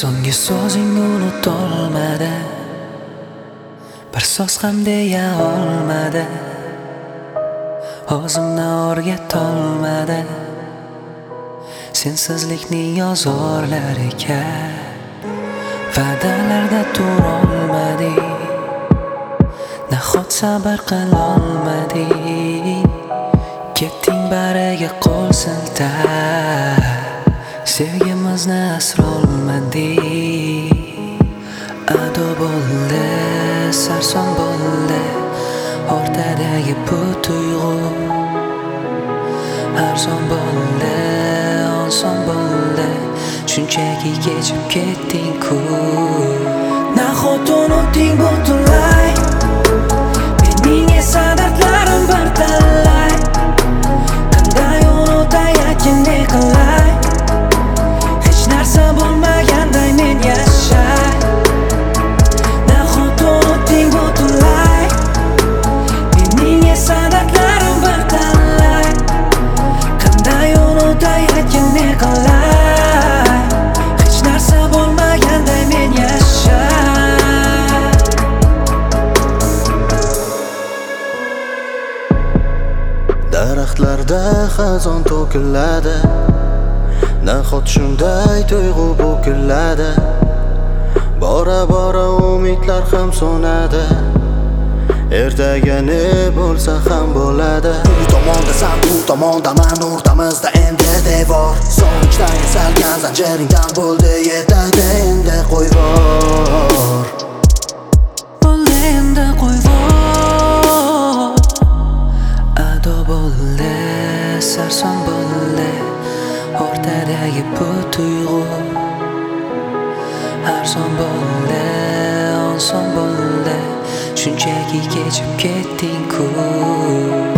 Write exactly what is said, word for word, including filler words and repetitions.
So'nggi so'zing unutolmadi, bir so'z ham deya olmadi, o'zimni o'rgatolmadi sensizlikning yozg'orlariga. Va'dalarda turolmading, nahot sabr qilolmading, ketding bariga qo'l siltab, sevgimizni asrolmadik. Ado bo'ldi, sarson bo'ldi o'rtadagi bu tuyg'u, arzon bo'ldi, oson bo'ldi, shunchaki kechib ketding-ku. Nahot unutding butunlay mening esa dardlarim bir talay. Qanday unutay akin ne qilay, hech narsa bo'lmaganday men yashay. Nahot unutding butunlay mening esa dardlarim bir talay. Qanday unutay akin ne qilay, hech narsa bo'lmaganday men yashay. Daraxtlarda xazon to'kiladi, nahot shunday tuyg'u bo'kiladi. Bora bora umidlar ham so'nadi, ertaga ne bo'lsa ham bo'ladi. U tomonda san, bu tomondaman, o'rtamizda endi devor. Sog'inchdan yasalgan zanjiringdan bo'ldi yetadi endi qo'yvor. Bo'ldi endi qo'yvor. Ado bo'ldi, sarson bo'ldi o'rtadagi bu tuyg'u, arzon bo'ldi, oson bo'ldi, shunchaki kechib ketding-ku.